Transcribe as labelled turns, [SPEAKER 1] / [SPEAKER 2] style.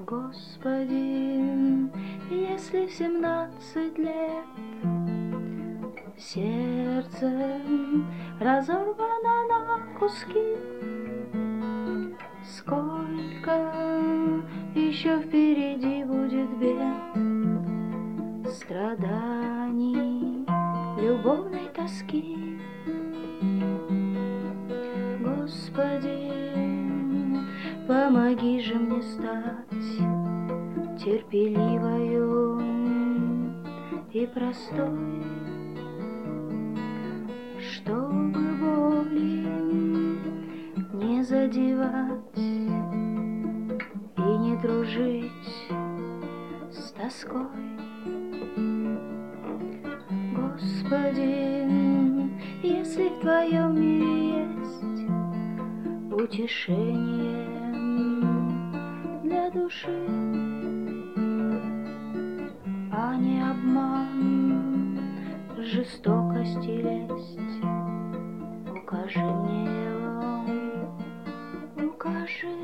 [SPEAKER 1] Господи, если в 17 лет сердце разорвано на куски, сколько еще впереди будет бед, страданий, любовной тоски. Господи, помоги же мне стать терпеливою и простой, чтобы боли не задевать и не дружить с тоской. Господи, если в Твоем мире есть утешение для души, а не обман, жестокость и лесть, укажи мне его, укажи.